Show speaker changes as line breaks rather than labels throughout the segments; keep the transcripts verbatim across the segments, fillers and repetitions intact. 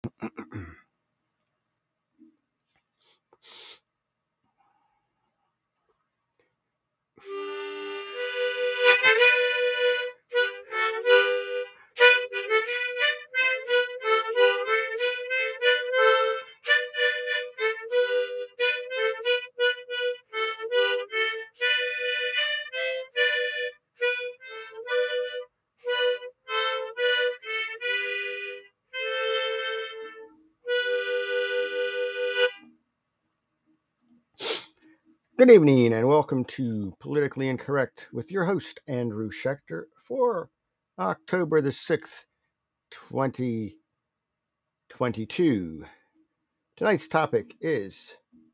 Good evening and welcome to Politically Incorrect with your host, Andrew Schechter, for October the sixth, twenty twenty-two. Tonight's topic is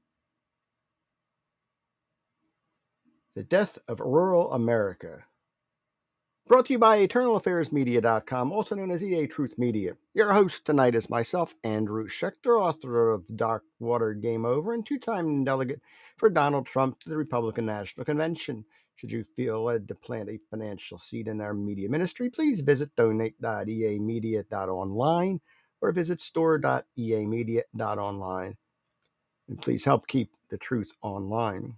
the death of rural America. Brought to you by Eternal Affairs Media dot com, also known as E A Truth Media. Your host tonight is myself, Andrew Schechter, author of Darkwater Game Over and two-time delegate for Donald Trump to the Republican National Convention. Should you feel led to plant a financial seed in our media ministry, please visit donate dot e a media dot online or visit store dot e a media dot online. And please help keep the truth online.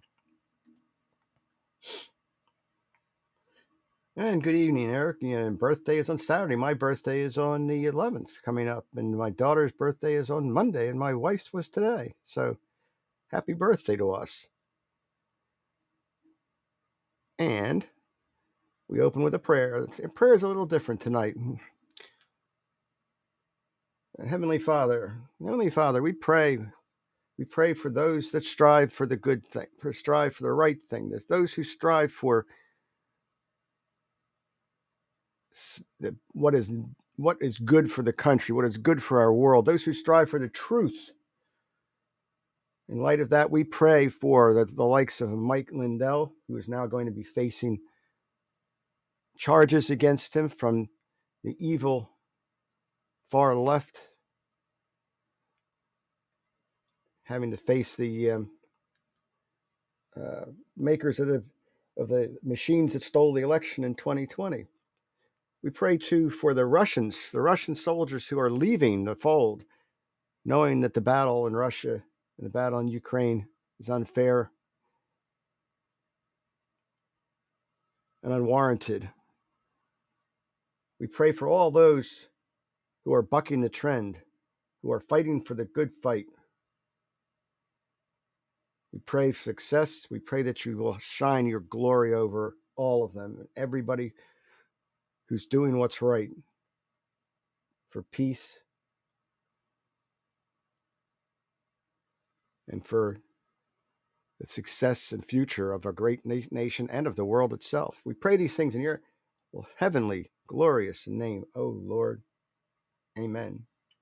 And good evening, Eric. You know, birthday is on Saturday. My birthday is on the eleventh coming up, and my daughter's birthday is on Monday, and my wife's was today. So happy birthday to us. And we open with a prayer. Prayer is a little different tonight. Heavenly Father, Heavenly Father, we pray. We pray for those that strive for the good thing, for strive for the right thing. There's those who strive for the, what is what is good for the country, what is good for our world. Those who strive for the truth. In light of that, we pray for the, the likes of Mike Lindell, who is now going to be facing charges against him from the evil far left, having to face the um, uh, makers of the, of the machines that stole the election in twenty twenty. We pray too for the Russians, the Russian soldiers who are leaving the fold, knowing that the battle in Russia and the battle in Ukraine is unfair and unwarranted. We pray for all those who are bucking the trend, who are fighting for the good fight. We pray for success. We pray that you will shine your glory over all of them, everybody who's doing what's right for peace and for the success and future of our great na- nation and of the world itself. We pray these things in your heavenly, glorious name, O Lord. Amen.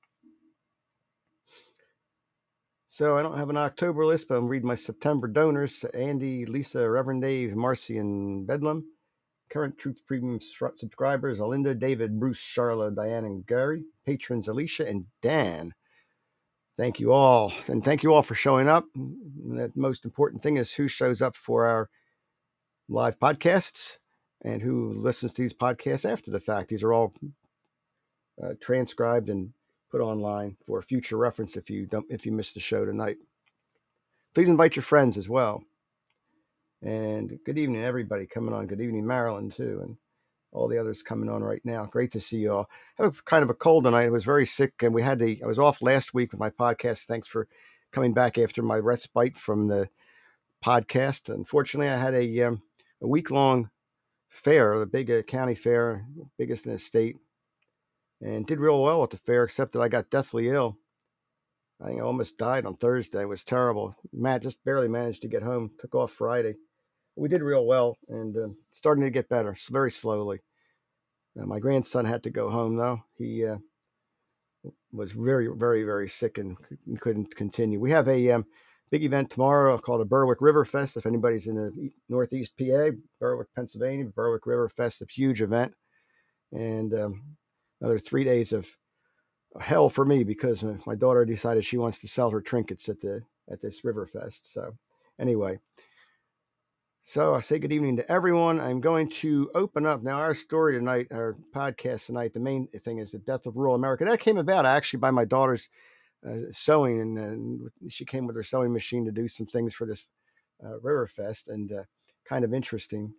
So I don't have an October list, but I'm reading my September donors: Andy, Lisa, Reverend Dave, Marcy, and Bedlam. Current Truth Premium subscribers: Alinda, David, Bruce, Charla, Diane, and Gary. Patrons: Alicia and Dan. Thank you all. And thank you all for showing up. And the most important thing is who shows up for our live podcasts and who listens to these podcasts after the fact. These are all uh, transcribed and put online for future reference if you don't if you missed the show tonight. Please invite your friends as well. And good evening, everybody coming on. Good evening, Marilyn, too. And all the others coming on right now. Great to see you all. I have a, kind of a cold tonight. I was very sick, and we had to. I was off last week with my podcast. Thanks for coming back after my respite from the podcast. Unfortunately, I had a um, a week long fair, the big uh, county fair, biggest in the state, and did real well at the fair. Except that I got deathly ill. I think I almost died on Thursday. It was terrible. Matt just barely managed to get home. Took off Friday. We did real well, and uh, starting to get better, very slowly. Uh, my grandson had to go home, though. He uh, was very, very, very sick and couldn't continue. We have a um, big event tomorrow called a Berwick River Fest. If anybody's in the Northeast P A, Berwick, Pennsylvania, Berwick River Fest, a huge event. And um, another three days of hell for me because my daughter decided she wants to sell her trinkets at the at this River Fest. So anyway, So I say good evening to everyone. I'm going to open up now our story tonight, our podcast tonight. The main thing is the death of rural America. That came about actually by my daughter's uh, sewing, and, and she came with her sewing machine to do some things for this uh, River Fest, and uh, kind of interesting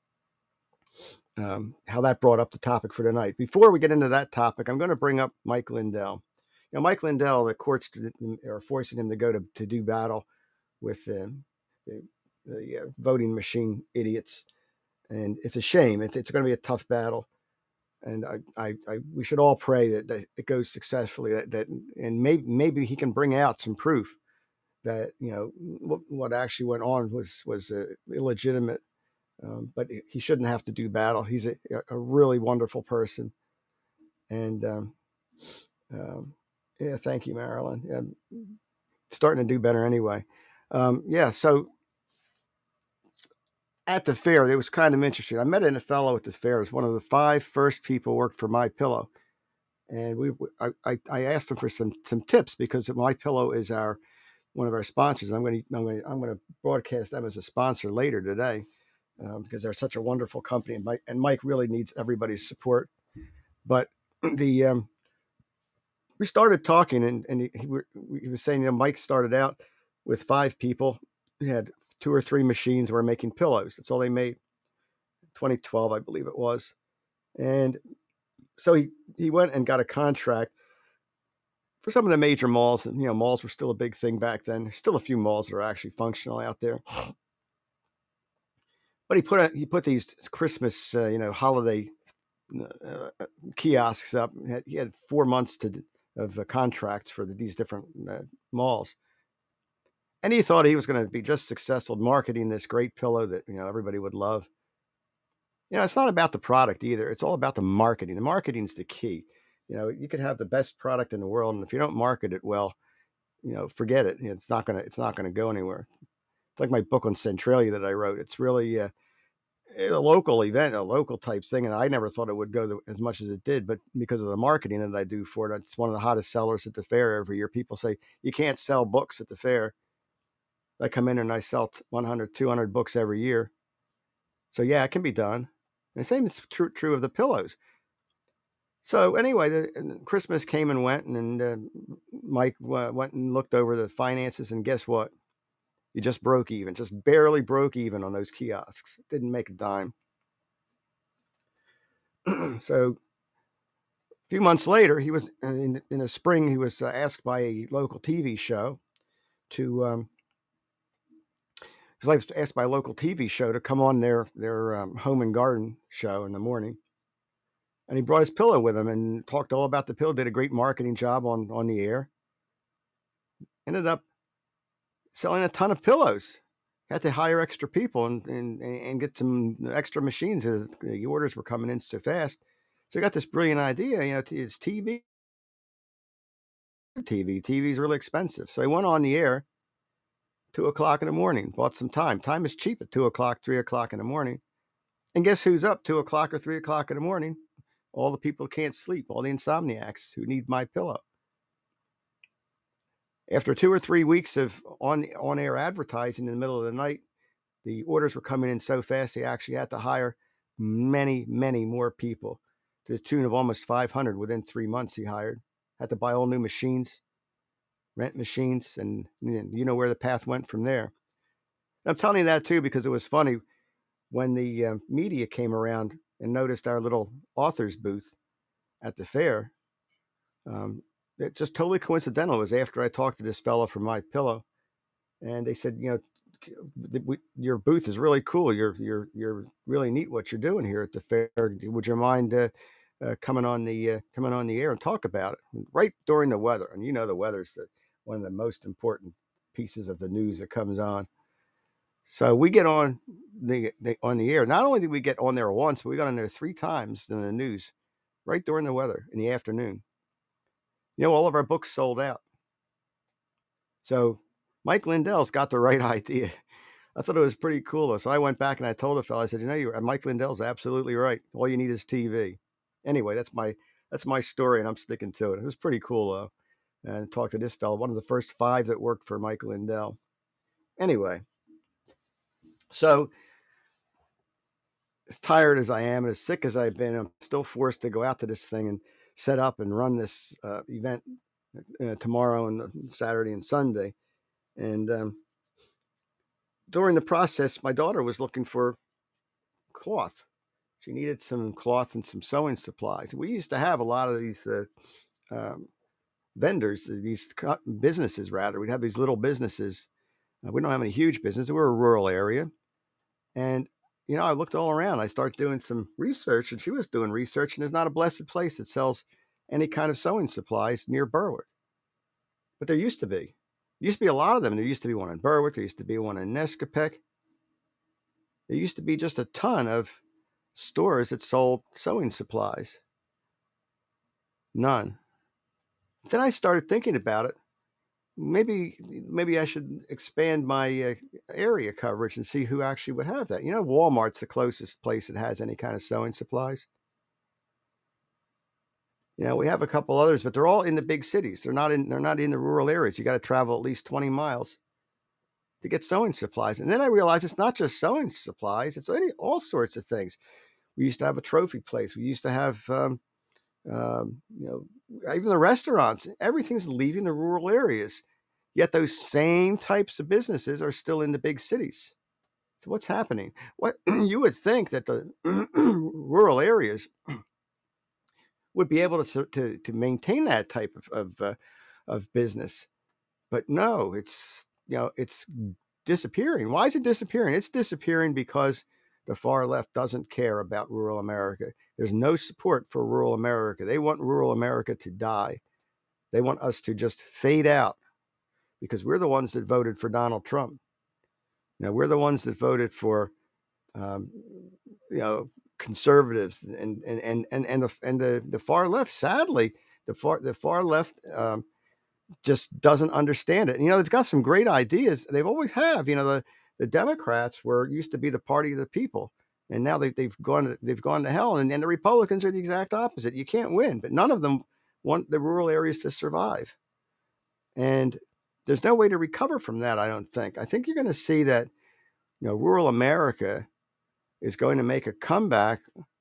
um, how that brought up the topic for tonight. Before we get into that topic, I'm going to bring up Mike Lindell. You know, Mike Lindell, the courts are forcing him to go to, to do battle with uh, the, the uh, voting machine idiots, and it's a shame. It's, it's going to be a tough battle, and I, I, I we should all pray that, that it goes successfully. That, that and maybe maybe he can bring out some proof that you know what, what actually went on was was uh, illegitimate. Um, but he shouldn't have to do battle. He's a, a really wonderful person, and um, um, yeah, thank you, Marilyn. Yeah, starting to do better anyway. Um, yeah, so at the fair, it was kind of interesting. I met a fellow at the fair. It was one of the five first people who worked for My Pillow, and we I, I, I asked him for some some tips because My Pillow is our one of our sponsors. I'm going to I'm going to I'm going to broadcast them as a sponsor later today um, because they're such a wonderful company, and Mike and Mike really needs everybody's support. But the um, we started talking, and and he, he, he was saying, you know, Mike started out with five people. He had two or three machines were making pillows. That's all they made. twenty twelve, I believe it was. And so he, he went and got a contract for some of the major malls. And, you know, malls were still a big thing back then. There's still a few malls that are actually functional out there. But he put a, he put these Christmas, uh, you know, holiday uh, kiosks up. He had, he had four months to of uh, contracts for the, these different uh, malls. And he thought he was going to be just successful marketing this great pillow that, you know, everybody would love. You know, it's not about the product either. It's all about the marketing. The marketing's the key. You know, you could have the best product in the world, and if you don't market it well, you know, forget it. It's not gonna. It's not gonna go anywhere. It's like my book on Centralia that I wrote. It's really uh, a local event, a local type thing, and I never thought it would go as much as it did. But because of the marketing that I do for it, it's one of the hottest sellers at the fair every year. People say you can't sell books at the fair. I come in and I sell one hundred, two hundred books every year. So yeah, it can be done. And the same is true true of the pillows. So anyway, the, Christmas came and went, and, and uh, Mike uh, went and looked over the finances, and guess what? He just broke even, just barely broke even on those kiosks. Didn't make a dime. So a few months later, he was in, in the spring. He was uh, asked by a local T V show to. Um, he was asked by a local T V show to come on their their um, home and garden show in the morning, and he brought his pillow with him and talked all about the pillow. Did a great marketing job on on the air. Ended up selling a ton of pillows. Had to hire extra people and and, and get some extra machines. The orders were coming in so fast. So he got this brilliant idea. You know, it's T V. T V. T V is really expensive. So he went on the air two o'clock in the morning. Bought some time. Time is cheap at two o'clock, three o'clock in the morning. And guess who's up two o'clock or three o'clock in the morning? All the people who can't sleep. All the insomniacs who need My Pillow. After two or three weeks of on on air advertising in the middle of the night, the orders were coming in so fast they actually had to hire many, many more people to the tune of almost five hundred within three months. He hired, had to buy all new machines, rent machines, and you know where the path went from there. And I'm telling you that too because it was funny when the uh, media came around and noticed our little author's booth at the fair. Um, it just totally coincidental. It was after I talked to this fellow from My Pillow, and they said, you know, your booth is really cool. You're you're you're really neat what you're doing here at the fair. Would you mind uh, uh, coming on the uh, coming on the air and talk about it right during the weather? And you know the weather's the, one of the most important pieces of the news that comes on. So we get on the, the on the air. Not only did we get on there once, but we got on there three times in the news, right during the weather in the afternoon. You know, all of our books sold out. So Mike Lindell's got the right idea. I thought it was pretty cool though. So I went back and I told the fellow, I said, you know, you Mike Lindell's absolutely right. All you need is T V. Anyway, that's my that's my story, and I'm sticking to it. It was pretty cool though. And talked to this fellow, one of the first five that worked for Mike Lindell. Anyway, so as tired as I am and as sick as I've been, I'm still forced to go out to this thing and set up and run this uh, event uh, tomorrow and Saturday and Sunday. And um, during the process, my daughter was looking for cloth. She needed some cloth and some sewing supplies. We used to have a lot of these uh, um, vendors, these businesses rather. We'd have these little businesses. Uh, we don't have any huge businesses. We're a rural area. And, you know, I looked all around. I started doing some research, and she was doing research, and there's not a blessed place that sells any kind of sewing supplies near Berwick. But there used to be. There used to be a lot of them. There used to be one in Berwick. There used to be one in Nescopec. There used to be just a ton of stores that sold sewing supplies. None. Then I started thinking about it. Maybe, maybe I should expand my uh, area coverage and see who actually would have that. You know, Walmart's the closest place that has any kind of sewing supplies. You know, we have a couple others, but they're all in the big cities. They're not in. They're not in the rural areas. You got to travel at least twenty miles to get sewing supplies. And then I realized it's not just sewing supplies; it's any all sorts of things. We used to have a trophy place. We used to have, um, um, you know, even the restaurants. Everything's leaving the rural areas. Yet those same types of businesses are still in the big cities. So what's happening? What you would think that the rural areas would be able to to, to maintain that type of of, uh, of business, but no, it's you know it's disappearing. Why is it disappearing? It's disappearing because the far left doesn't care about rural America. There's no support for rural America. They want rural America to die. They want us to just fade out because we're the ones that voted for Donald Trump. You know, we're the ones that voted for, um, you know, conservatives and and and and and the and the, the far left. Sadly, the far the far left um, just doesn't understand it. And, you know, they've got some great ideas. They've always have. You know, the the Democrats were used to be the party of the people, and now they, they've gone they've gone to hell. And, and the Republicans are the exact opposite. You can't win, but none of them want the rural areas to survive. And there's no way to recover from that, I don't think. I think you're going to see that, you know, rural America is going to make a comeback,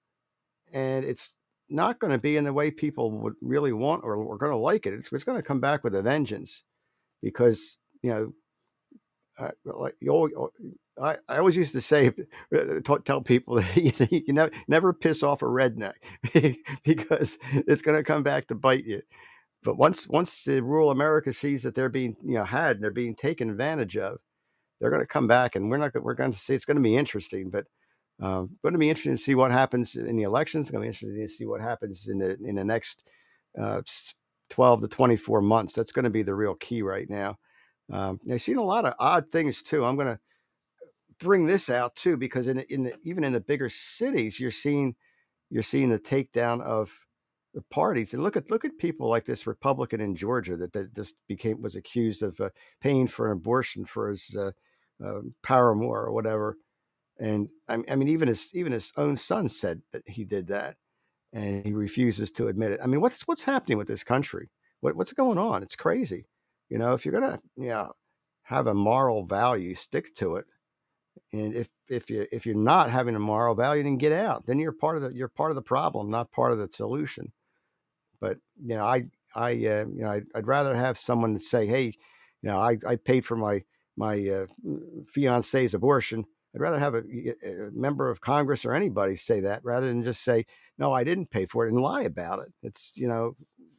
and it's not going to be in the way people would really want or are going to like it. It's, it's going to come back with a vengeance because, you know, uh, like you always, I, I always used to say, tell people that you, you never, never piss off a redneck because it's going to come back to bite you. But once once the rural America sees that they're being, you know, had and they're being taken advantage of, they're going to come back, and we're not we're going to see. It's going to be interesting, but um, going to be interesting to see what happens in the elections. It's going to be interesting to see what happens in the in the next uh, twelve to twenty-four months. That's going to be the real key right now. Um, I've seen a lot of odd things too. I'm going to bring this out too because in in the, even in the bigger cities, you're seeing you're seeing the takedown of the parties. And look at look at people like this Republican in Georgia that, that just became was accused of uh, paying for an abortion for his uh, uh, paramour or whatever. And I, I mean, even his even his own son said that he did that, and he refuses to admit it. I mean, what's what's happening with this country? What what's going on? It's crazy. You know, if you're gonna you know have a moral value, stick to it. And if if you if you're not having a moral value, then get out. Then you're part of the you're part of the problem, not part of the solution. But you know, I I uh, you know I'd, I'd rather have someone say, hey, you know, I, I paid for my my uh, fiance's abortion. I'd rather have a, a member of Congress or anybody say that rather than just say, no, I didn't pay for it and lie about it. It's you know,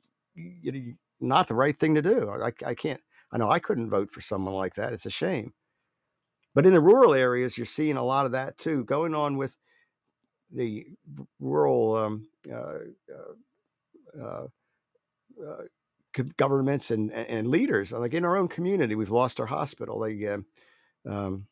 you, not the right thing to do. I, I can't. I know I couldn't vote for someone like that. It's a shame. But in the rural areas, you're seeing a lot of that too going on with the rural um, uh, uh, uh, uh, governments and, and leaders. Like in our own community, we've lost our hospital. They, uh, um,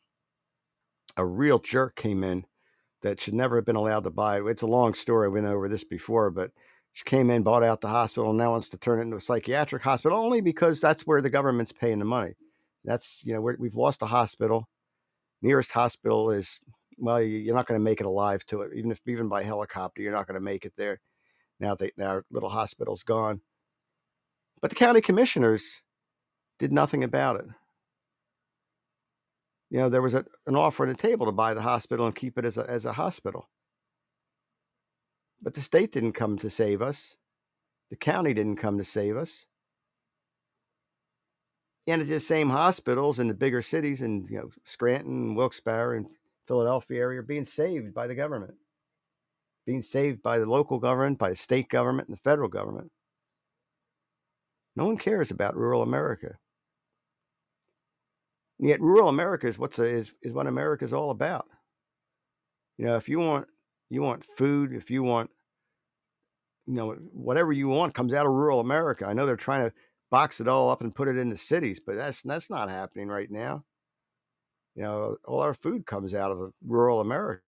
a real jerk came in that should never have been allowed to buy it. It's a long story. We went over this before, but she came in, bought out the hospital, and now wants to turn it into a psychiatric hospital only because that's where the government's paying the money. That's, you know, we're, we've lost a hospital. Nearest hospital is, well, you're not going to make it alive to it. Even if, even by helicopter, you're not going to make it there. Now they, our little hospital's gone. But the county commissioners did nothing about it. You know, there was a, an offer on the table to buy the hospital and keep it as a, as a hospital. But the state didn't come to save us. The county didn't come to save us. And at the same hospitals in the bigger cities, in you know Scranton, Wilkes-Barre, and Philadelphia area, are being saved by the government, being saved by the local government, by the state government, and the federal government. No one cares about rural America. And yet, rural America is what's a, is is what America is all about. You know, if you want you want food, if you want you know whatever you want comes out of rural America. I know they're trying to box it all up and put it in the cities, but that's that's not happening right now. You know, all our food comes out of rural America,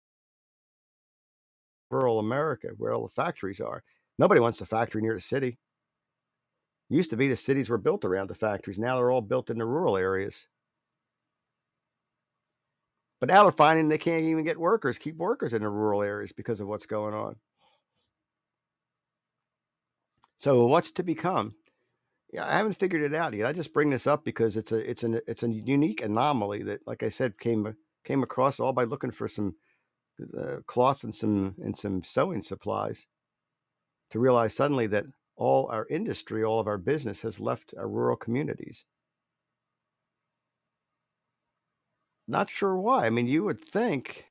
rural America, where all the factories are. Nobody wants a factory near the city. It used to be the cities were built around the factories. Now they're all built in the rural areas. But now they're finding they can't even get workers, keep workers in the rural areas because of what's going on. So what's to become? Yeah, I haven't figured it out yet. I just bring this up because it's a it's an it's a unique anomaly that, like I said, came came across all by looking for some uh, cloth and some and some sewing supplies, to realize suddenly that all our industry, all of our business has left our rural communities. Not sure why. I mean, you would think,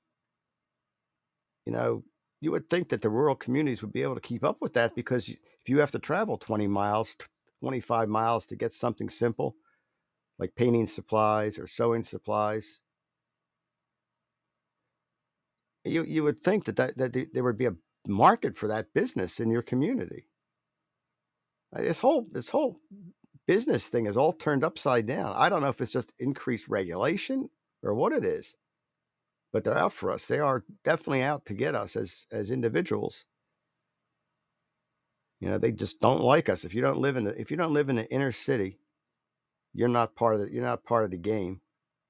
you know, you would think that the rural communities would be able to keep up with that, because if you have to travel twenty miles, twenty-five miles to get something simple like painting supplies or sewing supplies, you you would think that, that, that there would be a market for that business in your community. This whole this whole business thing is all turned upside down. I don't know if it's just increased regulation or what it is, but they're out for us. They are definitely out to get us as as individuals. You know, they just don't like us. If you don't live in the if you don't live in the inner city, you're not part of the you're not part of the game.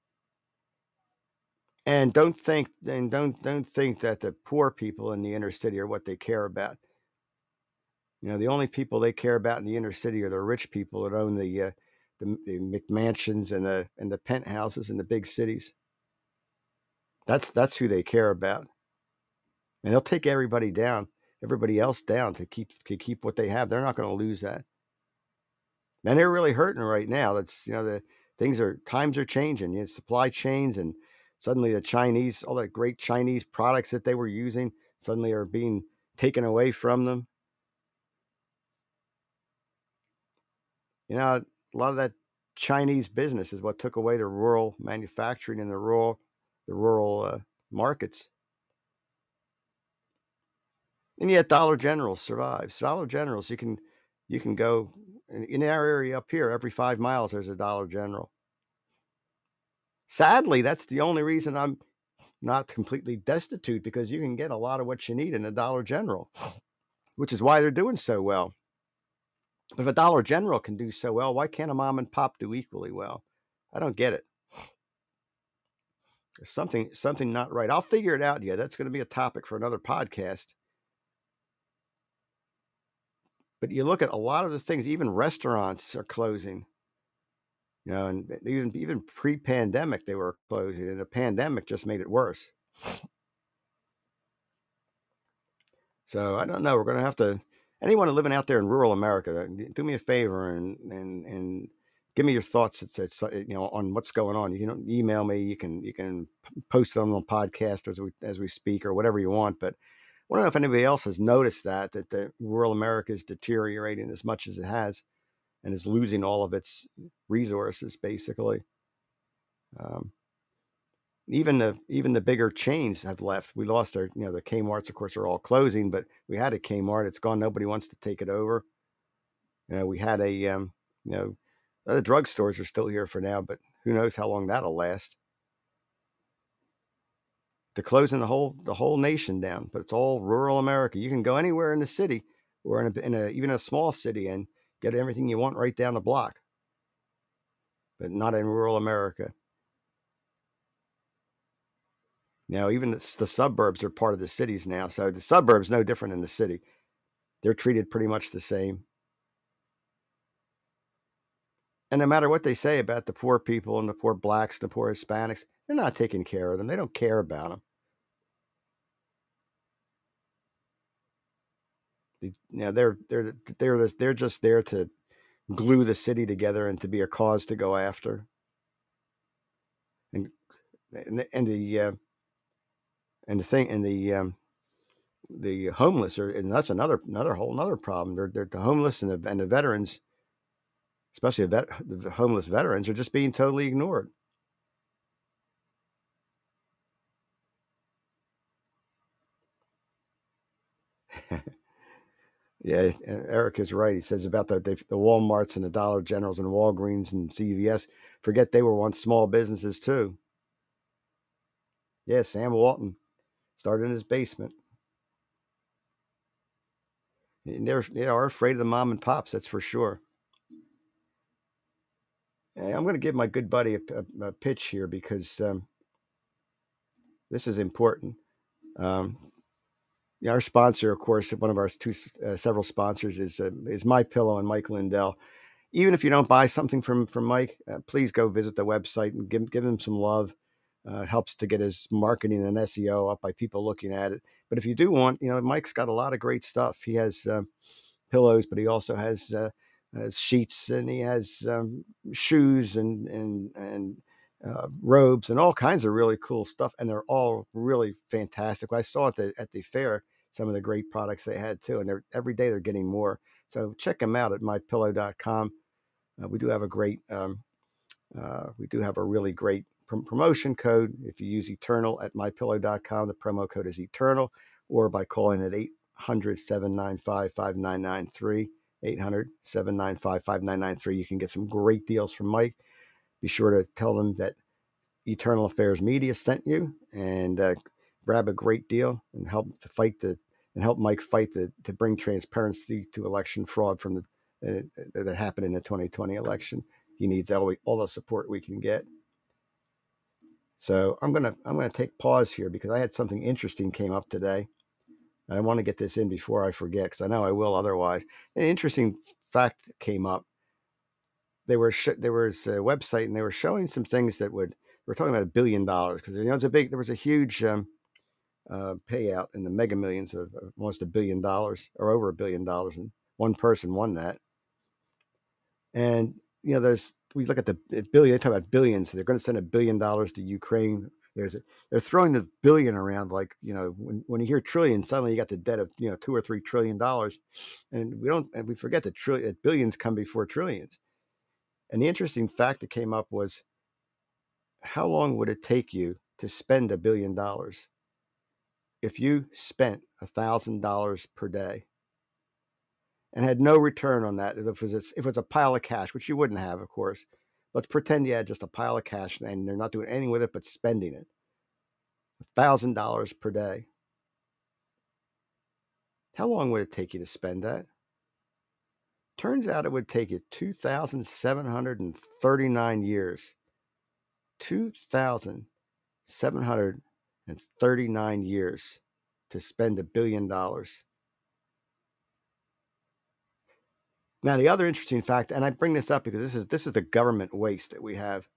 And don't think and don't don't think that the poor people in the inner city are what they care about. You know, the only people they care about in the inner city are the rich people that own the uh, the, the McMansions and the and the penthouses in the big cities. That's that's who they care about, and they'll take everybody down, everybody else down to keep to keep what they have. They're not going to lose that, and they're really hurting right now. That's you know the things are times are changing. You know, supply chains, and suddenly the Chinese, all the great Chinese products that they were using, suddenly are being taken away from them. You know, a lot of that Chinese business is what took away the rural manufacturing and the rural the rural uh, markets. And yet Dollar General survives. Dollar Generals, you can you can go in, in our area up here, every five miles there's a Dollar General. Sadly, that's the only reason I'm not completely destitute, because you can get a lot of what you need in a Dollar General, which is why they're doing so well. But if a Dollar General can do so well, why can't a mom and pop do equally well? I don't get it. There's something something not right. I'll figure it out. Yeah, that's going to be a topic for another podcast. But you look at a lot of the things, even restaurants are closing. You know, and even even pre-pandemic they were closing, and the pandemic just made it worse. So I don't know. We're going to have to. Anyone living out there in rural America, do me a favor and and and give me your thoughts. It's, it's you know on what's going on. You can email me. You can you can post them on podcast as we as we speak, or whatever you want. But I don't know if anybody else has noticed that that the rural America is deteriorating as much as it has, and is losing all of its resources basically. Um, even the even the bigger chains have left. We lost our you know the Kmart's, of course, are all closing, but we had a Kmart. It's gone. Nobody wants to take it over. You know, we had a um, you know the drugstores are still here for now, but who knows how long that'll last. They're closing the whole the whole nation down, but it's all rural America. You can go anywhere in the city, or in a, in a even a small city, and get everything you want right down the block, but not in rural America. You know, even the, the suburbs are part of the cities now, so the suburbs no different than the city. They're treated pretty much the same. And no matter what they say about the poor people and the poor blacks, the poor Hispanics, they're not taking care of them. They don't care about them. The, you know, they're they're they're they're just there to glue the city together and to be a cause to go after. And and, and the uh, and the thing and the um, the homeless are, and that's another another whole another problem. They're, they're the homeless and the and the veterans, especially the, vet, the homeless veterans, are just being totally ignored. Yeah, Eric is right. He says about the the Walmarts and the Dollar Generals and Walgreens and C V S. Forget they were once small businesses too. Yeah, Sam Walton started in his basement. And they're they are afraid of the mom and pops. That's for sure. Hey, I'm going to give my good buddy a, a, a pitch here because um, this is important. Um, yeah, our sponsor, of course, one of our two uh, several sponsors is uh, is My Pillow and Mike Lindell. Even if you don't buy something from from Mike, uh, please go visit the website and give give him some love. Uh, it helps to get his marketing and S E O up by people looking at it. But if you do want, you know, Mike's got a lot of great stuff. He has uh, pillows, but he also has, uh, has sheets, and he has um, shoes and and and uh, robes and all kinds of really cool stuff. And they're all really fantastic. I saw at the at the fair some of the great products they had too, and they're every day they're getting more. So check them out at my pillow dot com. Uh, we do have a great, um, uh, we do have a really great pr- promotion code. If you use Eternal at my pillow dot com, the promo code is Eternal, or by calling at eight hundred, seven nine five, five nine nine three. eight hundred, seven nine five, five nine nine three. You can get some great deals from Mike. Be sure to tell them that Eternal Affairs Media sent you, and uh, grab a great deal and help to fight the and help Mike fight the to bring transparency to election fraud from the uh, that happened in the twenty twenty election. He needs all, all the support we can get. So I'm gonna I'm gonna take pause here because I had something interesting came up today. I want to get this in before I forget because I know I will otherwise. An interesting fact came up. They were sh- there was a website and they were showing some things that would we're talking about a billion dollars because you know it's a big there was a huge um, uh, payout in the mega millions of, of almost a billion dollars or over a billion dollars, and one person won that. And you know, there's we look at the billion. They talk about billions. They're going to send a billion dollars to Ukraine. There's a, they're throwing the billion around like you know when, when you hear trillion, suddenly you got the debt of you know two or three trillion dollars, and we don't and we forget that trillion billions come before trillions. And the interesting fact that came up was how long would it take you to spend a billion dollars if you spent a thousand dollars per day and had no return on that? If it was a, if it's a pile of cash, which you wouldn't have, of course. Let's pretend you had just a pile of cash and they're not doing anything with it but spending it. A thousand dollars per day. How long would it take you to spend that? Turns out it would take you two thousand seven hundred thirty-nine years. two thousand seven hundred thirty-nine years to spend a billion dollars. Now, the other interesting fact, and I bring this up because this is this is the government waste that we have.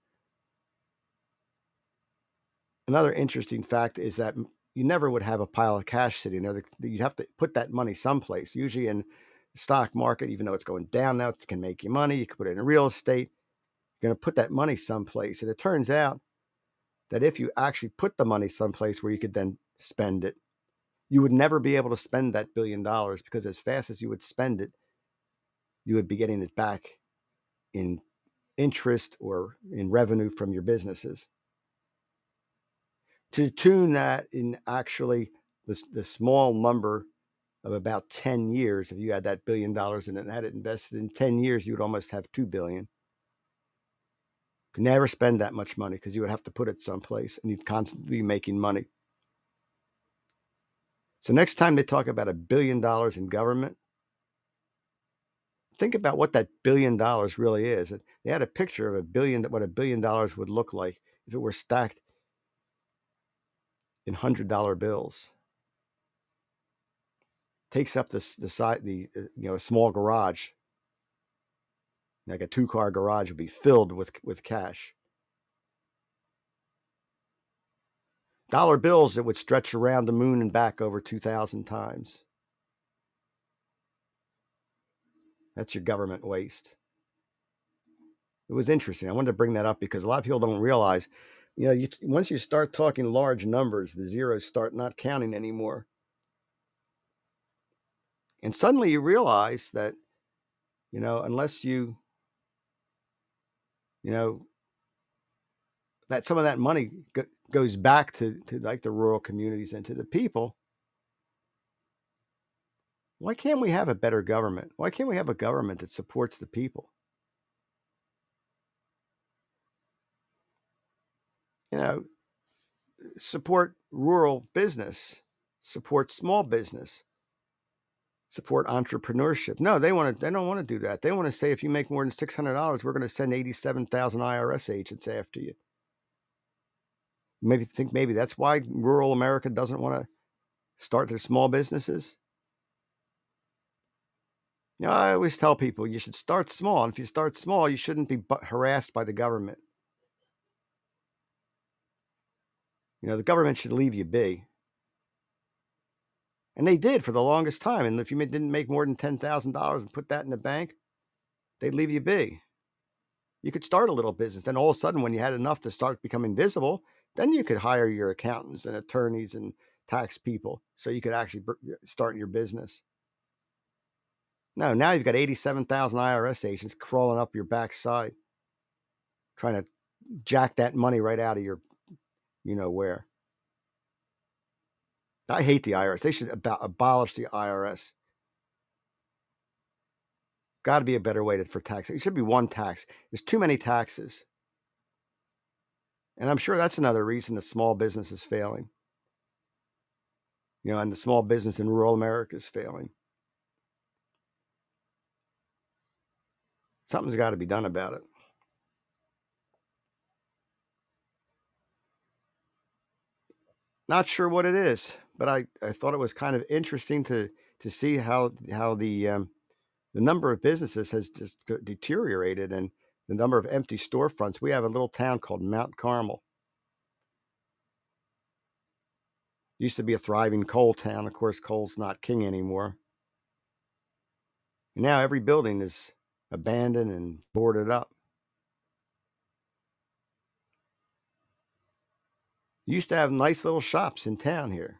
Another interesting fact is that you never would have a pile of cash sitting there. You'd have to put that money someplace. Usually in the stock market, even though it's going down now, it can make you money. You can put it in real estate. You're going to put that money someplace. And it turns out that if you actually put the money someplace where you could then spend it, you would never be able to spend that billion dollars because as fast as you would spend it, you would be getting it back in interest or in revenue from your businesses. To tune that in actually the, the small number of about ten years, if you had that billion dollars and then had it invested in ten years, you would almost have two billion. You could never spend that much money because you would have to put it someplace and you'd constantly be making money. So next time they talk about a billion dollars in government, think about what that billion dollars really is. They had a picture of a billion, what a billion dollars would look like if it were stacked in hundred dollar bills. Takes up the the side the uh, you know a small garage, like a two car garage, would be filled with with cash. Dollar bills that would stretch around the moon and back over two thousand times. That's your government waste. It was interesting. I wanted to bring that up because a lot of people don't realize, you know, you, once you start talking large numbers, the zeros start not counting anymore. And suddenly you realize that, you know, unless you, you know, that some of that money go, goes back to, to like the rural communities and to the people. Why can't we have a better government? Why can't we have a government that supports the people? You know, support rural business, support small business, support entrepreneurship. No, they want to. They don't want to do that. They want to say if you make more than six hundred dollars, we're going to send eighty-seven thousand I R S agents after you. Maybe think maybe that's why rural America doesn't want to start their small businesses. You know, I always tell people you should start small, and if you start small, you shouldn't be harassed by the government. You know, the government should leave you be. And they did for the longest time. And if you didn't make more than ten thousand dollars and put that in the bank, they'd leave you be. You could start a little business. Then all of a sudden, when you had enough to start becoming visible, then you could hire your accountants and attorneys and tax people so you could actually start your business. No, now you've got eighty-seven thousand I R S agents crawling up your backside, trying to jack that money right out of your, you know where. I hate the I R S. They should ab- abolish the I R S. Got to be a better way to, for tax. It should be one tax. There's too many taxes. And I'm sure that's another reason the small business is failing. You know, and the small business in rural America is failing. Something's got to be done about it. Not sure what it is, but I, I thought it was kind of interesting to to see how how the um, the number of businesses has just deteriorated and the number of empty storefronts. We have a little town called Mount Carmel. It used to be a thriving coal town. Of course, coal's not king anymore. And now every building is abandoned and boarded up. You used to have nice little shops in town here.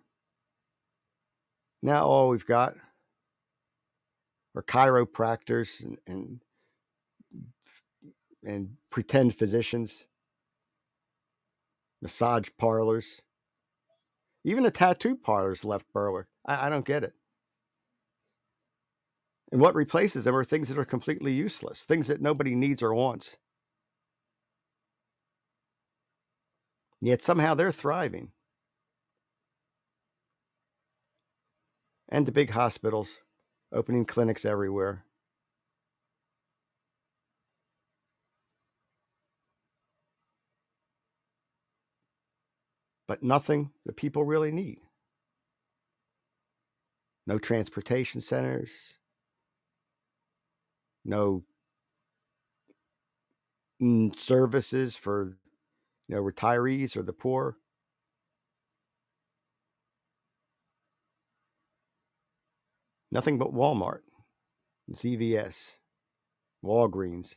Now all we've got are chiropractors and and, and pretend physicians, massage parlors, even the tattoo parlors left Berwick. I, I don't get it. And what replaces them are things that are completely useless, things that nobody needs or wants. Yet somehow they're thriving. And the big hospitals, opening clinics everywhere. But nothing the people really need. No transportation centers, no services for, you know, retirees or the poor. Nothing but Walmart, C V S, Walgreens.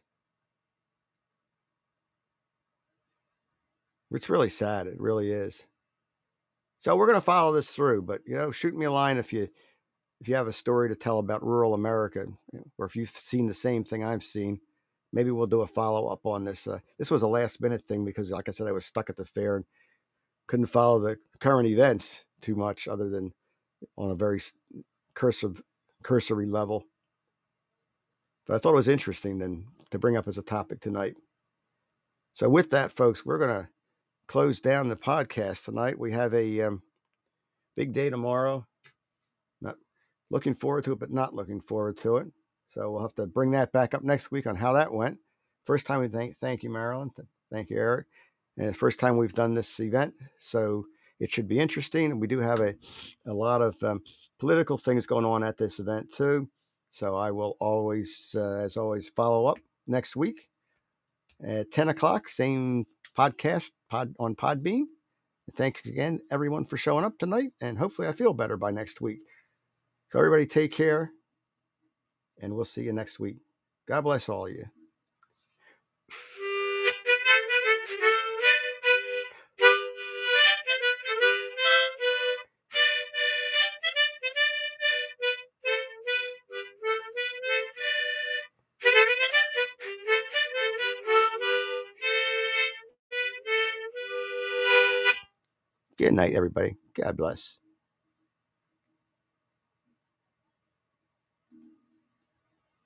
It's really sad. It really is. So we're going to follow this through, but you know, shoot me a line if you if you have a story to tell about rural America, or if you've seen the same thing I've seen. Maybe we'll do a follow up on this. Uh, this was a last minute thing because, like I said, I was stuck at the fair and couldn't follow the current events too much, other than on a very cursive, cursory level. But I thought it was interesting then to bring up as a topic tonight. So with that, folks, we're going to close down the podcast tonight. We have a um, big day tomorrow. Not looking forward to it, but not looking forward to it. So we'll have to bring that back up next week on how that went. First time we thank thank you, Marilyn. Thank you, Eric. And the first time we've done this event, so it should be interesting. We do have a a lot of um, political things going on at this event too. So I will always, uh, as always, follow up next week at ten o'clock. Same podcast pod on Podbean. Thanks again, everyone, for showing up tonight, and hopefully I feel better by next week. So everybody take care. and we'll see you next week. God bless all of you. Good night, everybody. God bless.